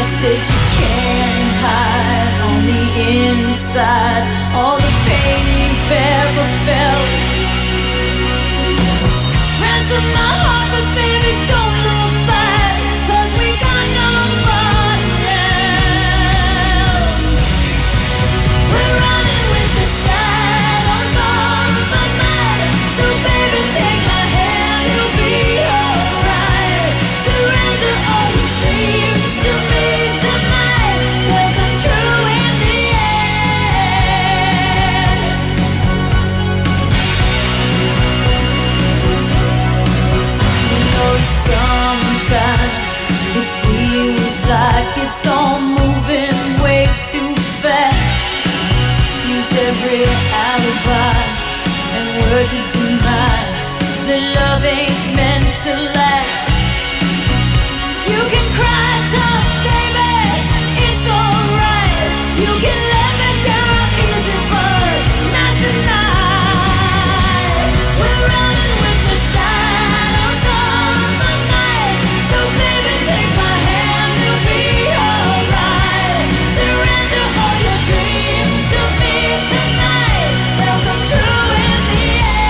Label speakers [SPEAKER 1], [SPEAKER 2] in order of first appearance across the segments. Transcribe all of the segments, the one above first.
[SPEAKER 1] I said you can't hide on the inside all the pain you've ever felt. Ransom my heart, but baby, don't look back, 'cause we got nobody else. We're running with the shadows of the night. So baby, take my hand, you'll be alright. Surrender all your dreams to me tonight. They'll come true in the end. You know, sometimes it feels like it's all moving way too fast. Use every alibi and word to deny that love ain't meant to last. You can cry tough, baby, it's alright. You can let me down easy, but not tonight. We're running with the shadows of the night. So baby, take my hand, you'll be alright. Surrender all your dreams to me tonight. They'll come true in the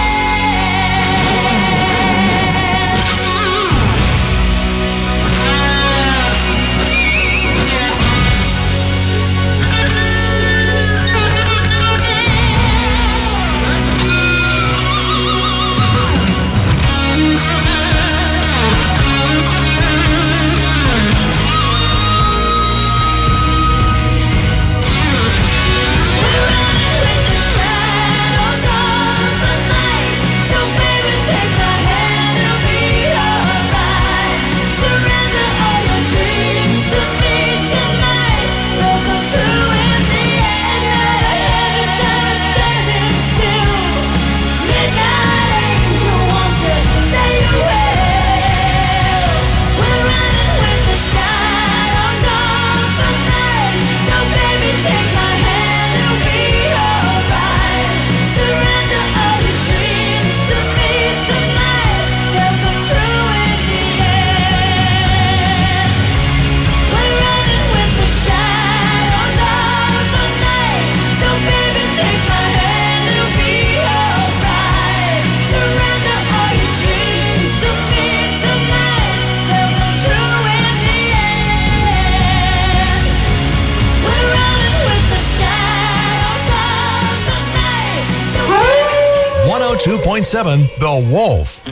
[SPEAKER 2] One 102.7 The Wolf.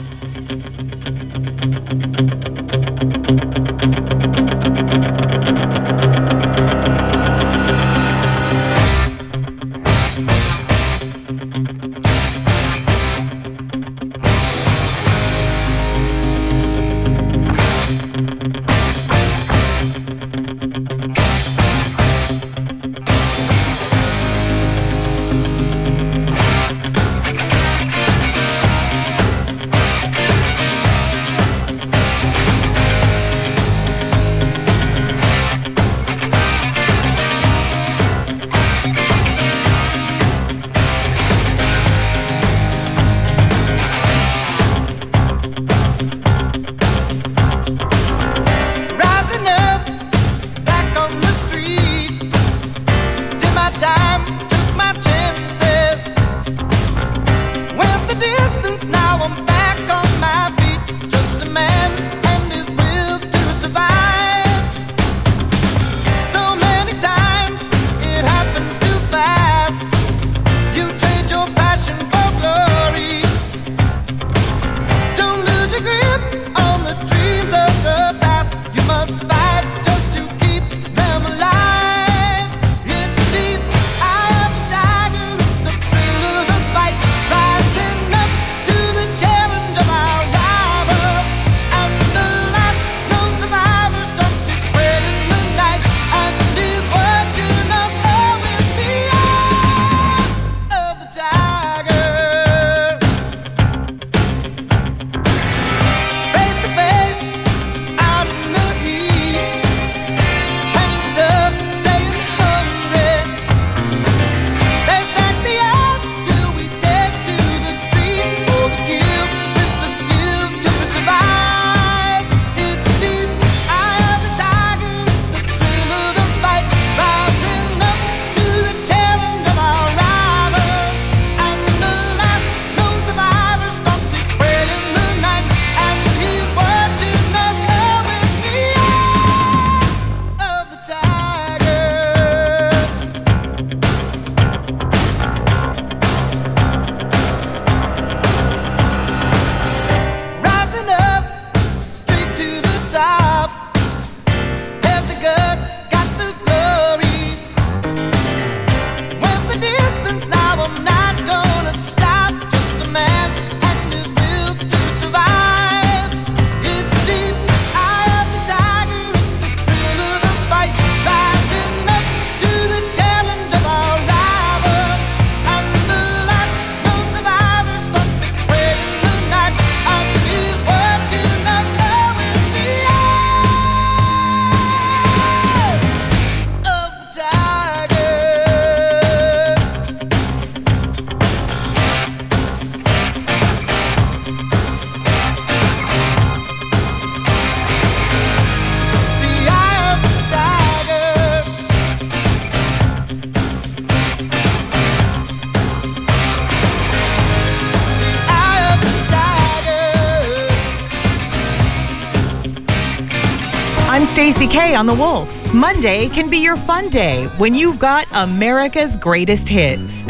[SPEAKER 3] Stacey K on The Wolf. Monday can be your fun day when you've got America's greatest hits.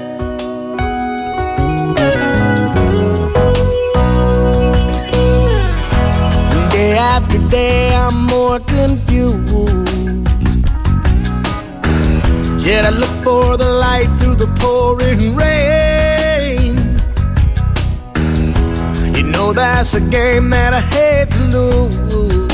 [SPEAKER 4] Day after day, I'm more confused. Yet I look for the light through the pouring rain. You know that's a game that I hate to lose.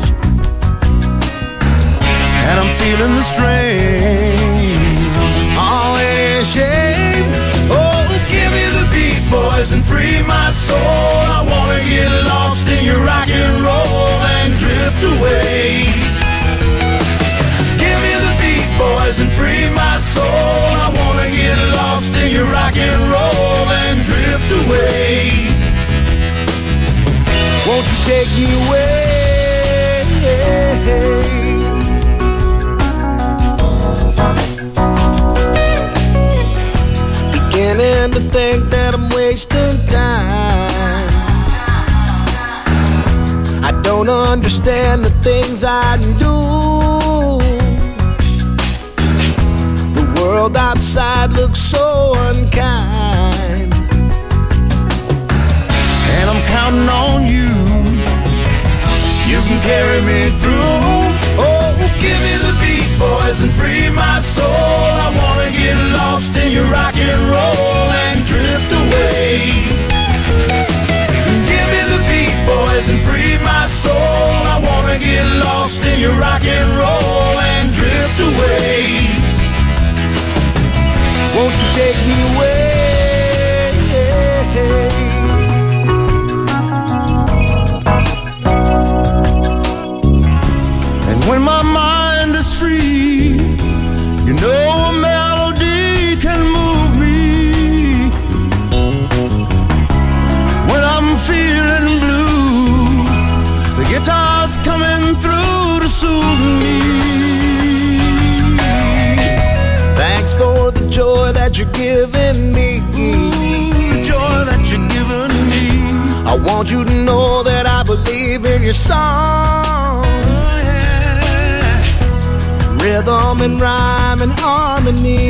[SPEAKER 4] And I'm feeling the strain. Oh, it is a shame. Oh, give me the beat, boys, and free my soul. I wanna get lost in your rock and roll and drift away. Give me the beat, boys, and free my soul. I wanna get lost in your rock and roll and drift away. Won't you take me away? Beginning to think that I'm wasting time. I don't understand the things I do. The world outside looks so unkind, and I'm counting on you. You can carry me through. Oh, give me the beat, boys, and free my soul. I wanna get lost in your rock and roll and drift away. Give me the beat, boys, and free my soul. I wanna get lost in your rock and roll and drift away. Won't you take me away? And when my mind is free, you know a melody can move me. When I'm feeling blue, the guitar's coming through to soothe me. Thanks for the joy that you're giving me. The joy that you're giving me. I want you to know that I believe in your song. Rhythm and rhyme and harmony.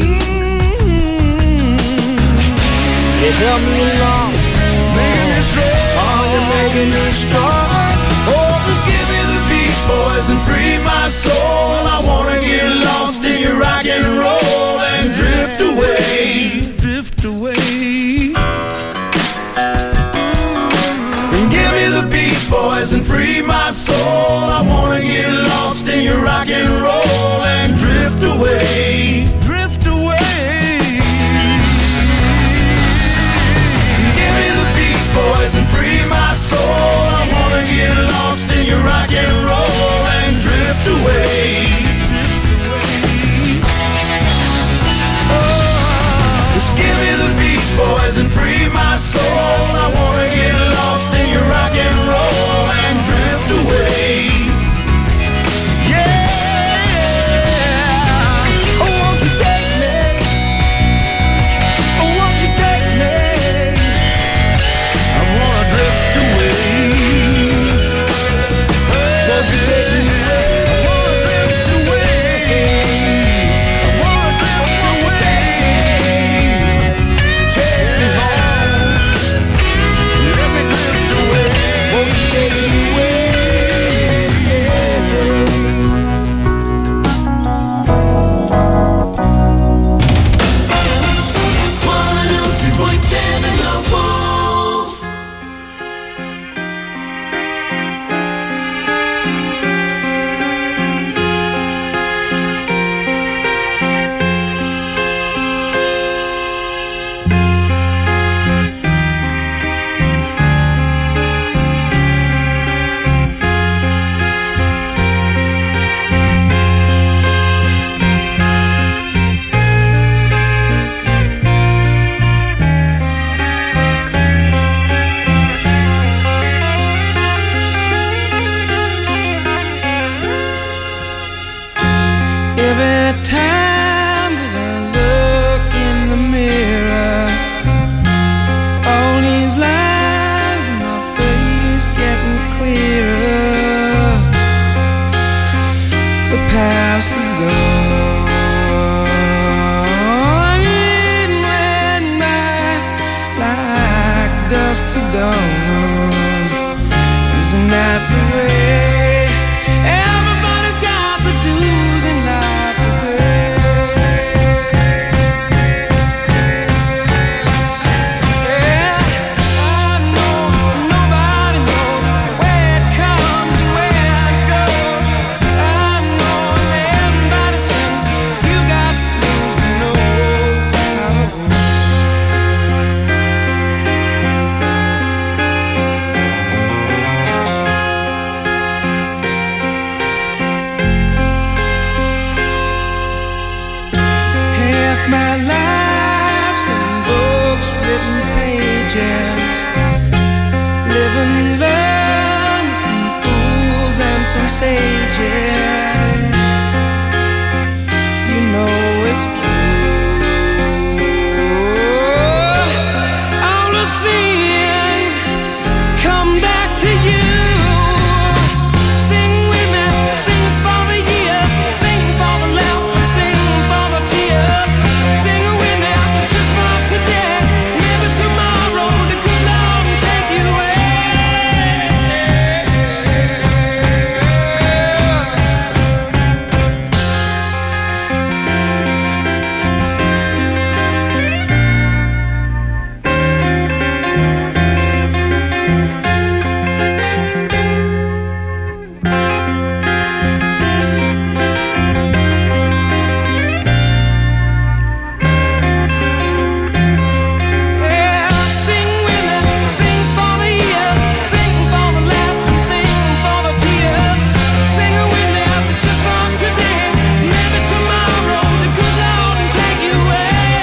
[SPEAKER 4] You help me along, making me strong. Oh, you're making me strong. Oh, give me the beat, boys, and free my soul. I wanna get lost in your rock and roll and drift away. Drift away. And give me the beat, boys, and free my soul. I wanna get lost in your rock and roll and drift away. Drift away. Give me the beat, boys, and free my soul. I wanna get lost in your rock and roll and drift away. sages. You know it's true. All the things come back to you. Sing with me, sing for the year, sing for the laughter, sing for the tear. Sing with me, just for today, maybe tomorrow the good Lord will take you away. Sing with me, sing for the year, sing for the laughter, sing for the tear. Sing with me, just for today, maybe tomorrow the good Lord will take you away.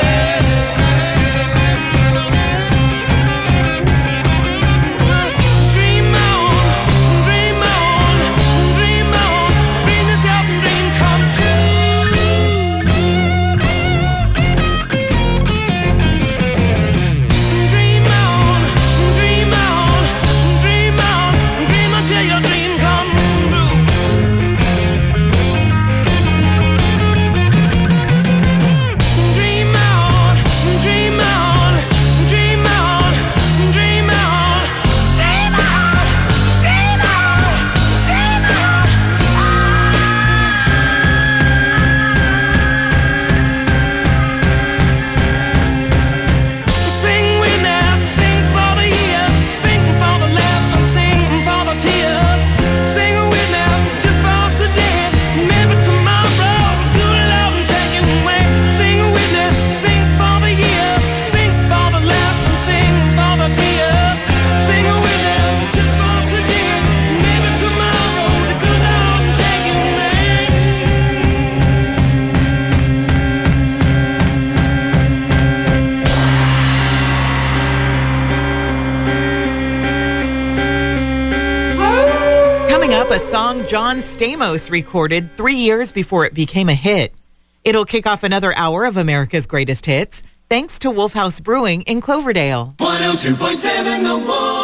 [SPEAKER 4] Dream on, dream on, dream on, dream it up and dream come true. Dream on, dream on, dream on, dream until your dream come true. Dream on, dream on, dream on, dream on, dream on, dream on, dream on. Sing with me, sing for the year, sing for the laughter, sing for the tear. Sing with me, just for today, maybe tomorrow, good Lord will take you away. Sing with me, sing for the year, sing for the laughter, sing for the tear. Sing with me, just for today, maybe tomorrow, the good Lord will take you away.
[SPEAKER 3] Coming up, a song John Stamos recorded 3 years before it became a hit. It'll kick off another hour of America's Greatest Hits, thanks to Wolf House Brewing in Cloverdale.
[SPEAKER 5] 102.7 The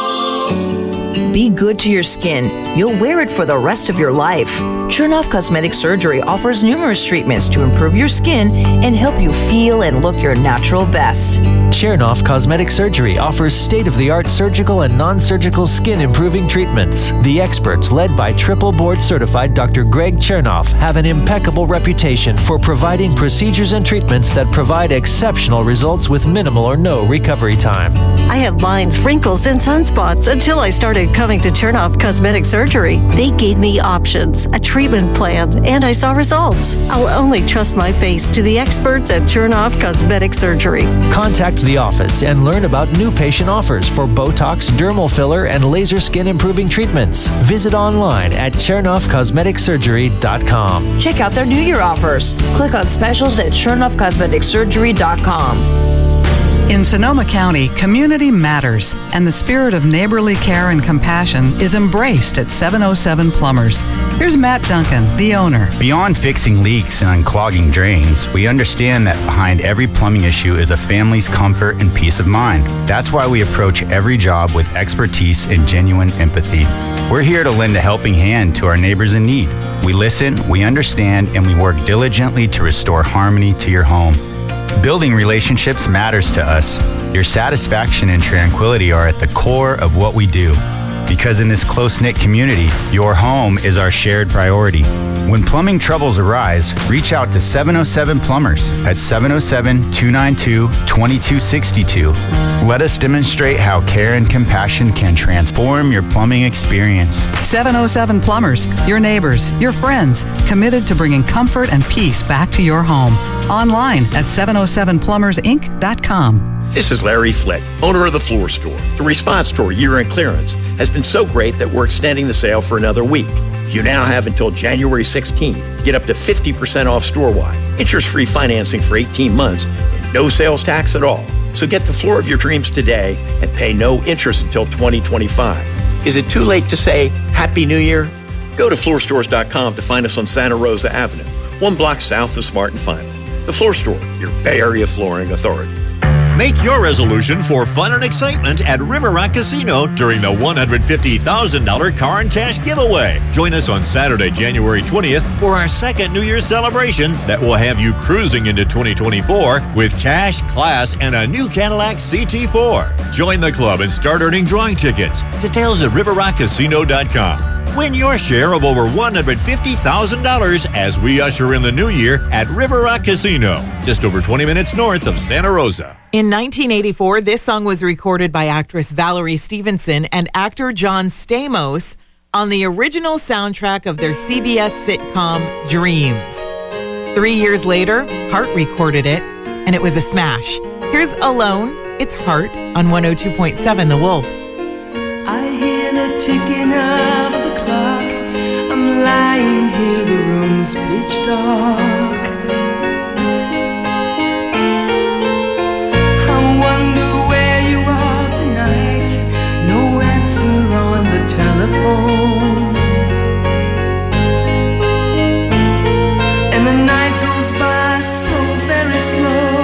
[SPEAKER 5] Wolf.
[SPEAKER 6] Be good to your skin. You'll wear it for the rest of your life. Chernoff Cosmetic Surgery offers numerous treatments to improve your skin and help you feel and look your natural best.
[SPEAKER 7] Chernoff Cosmetic Surgery offers state-of-the-art surgical and non-surgical skin improving treatments. The experts, led by triple board certified Dr. Greg Chernoff, have an impeccable reputation for providing procedures and treatments that provide exceptional results with minimal or no recovery time.
[SPEAKER 8] I had lines, wrinkles, and sunspots until I started coming to Chernoff Cosmetic Surgery. They gave me options, a treatment plan, and I saw results. I'll only trust my face to the experts at Chernoff Cosmetic Surgery.
[SPEAKER 7] Contact the office and learn about new patient offers for Botox, dermal filler, and laser skin improving treatments. Visit online at ChernoffCosmeticSurgery.com.
[SPEAKER 6] Check out their New Year offers. Click on specials at ChernoffCosmeticSurgery.com.
[SPEAKER 9] In Sonoma County, community matters, and the spirit of neighborly care and compassion is embraced at 707 Plumbers. Here's Matt Duncan, the owner.
[SPEAKER 10] Beyond fixing leaks and unclogging drains, we understand that behind every plumbing issue is a family's comfort and peace of mind. That's why we approach every job with expertise and genuine empathy. We're here to lend a helping hand to our neighbors in need. We listen, we understand, and we work diligently to restore harmony to your home. Building relationships matters to us. Your satisfaction and tranquility are at the core of what we do. Because in this close-knit community, your home is our shared priority. When plumbing troubles arise, reach out to 707 Plumbers at 707-292-2262. Let us demonstrate how care and compassion can transform your plumbing experience.
[SPEAKER 9] 707 Plumbers, your neighbors, your friends, committed to bringing comfort and peace back to your home. Online at 707plumbersinc.com.
[SPEAKER 11] This is Larry Flick, owner of The Floor Store. The response to our year-end clearance has been so great that we're extending the sale for another week. You now have until January 16th. Get up to 50% off store-wide, interest-free financing for 18 months, and no sales tax at all. So get the floor of your dreams today and pay no interest until 2025. Is it too late to say Happy New Year? Go to floorstores.com to find us on Santa Rosa Avenue, 1 block south of Smart and Final. The Floor Store, your Bay Area flooring authority.
[SPEAKER 12] Make your resolution for fun and excitement at River Rock Casino during the $150,000 car and cash giveaway. Join us on Saturday, January 20th for our second New Year's celebration that will have you cruising into 2024 with cash, class, and a new Cadillac CT4. Join the club and start earning drawing tickets. Details at riverrockcasino.com. Win your share of over $150,000 as we usher in the new year at River Rock Casino, just over 20 minutes north of Santa Rosa.
[SPEAKER 3] In 1984, this song was recorded by actress Valerie Stevenson and actor John Stamos on the original soundtrack of their CBS sitcom Dreams. 3 years later, Heart recorded it, and it was a smash. Here's Alone, It's Heart on 102.7 The Wolf.
[SPEAKER 1] I hear the ticking of the clock. I'm lying here, the room's pitch dark. I wonder where you are tonight. No answer on the telephone. And the night goes by so very slow.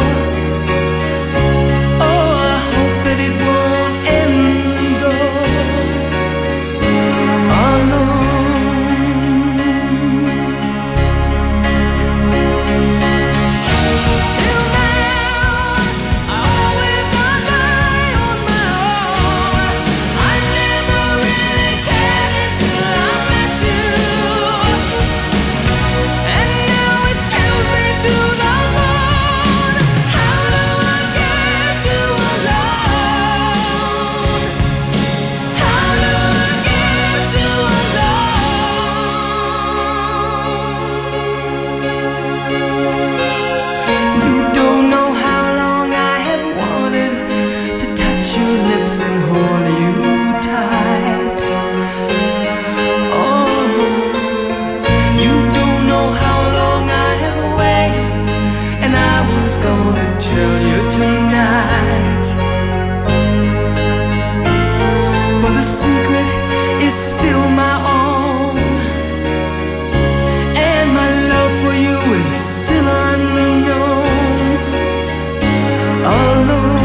[SPEAKER 1] Oh, I hope that it won't end alone. But the secret is still my own, and my love for you is still unknown. Alone.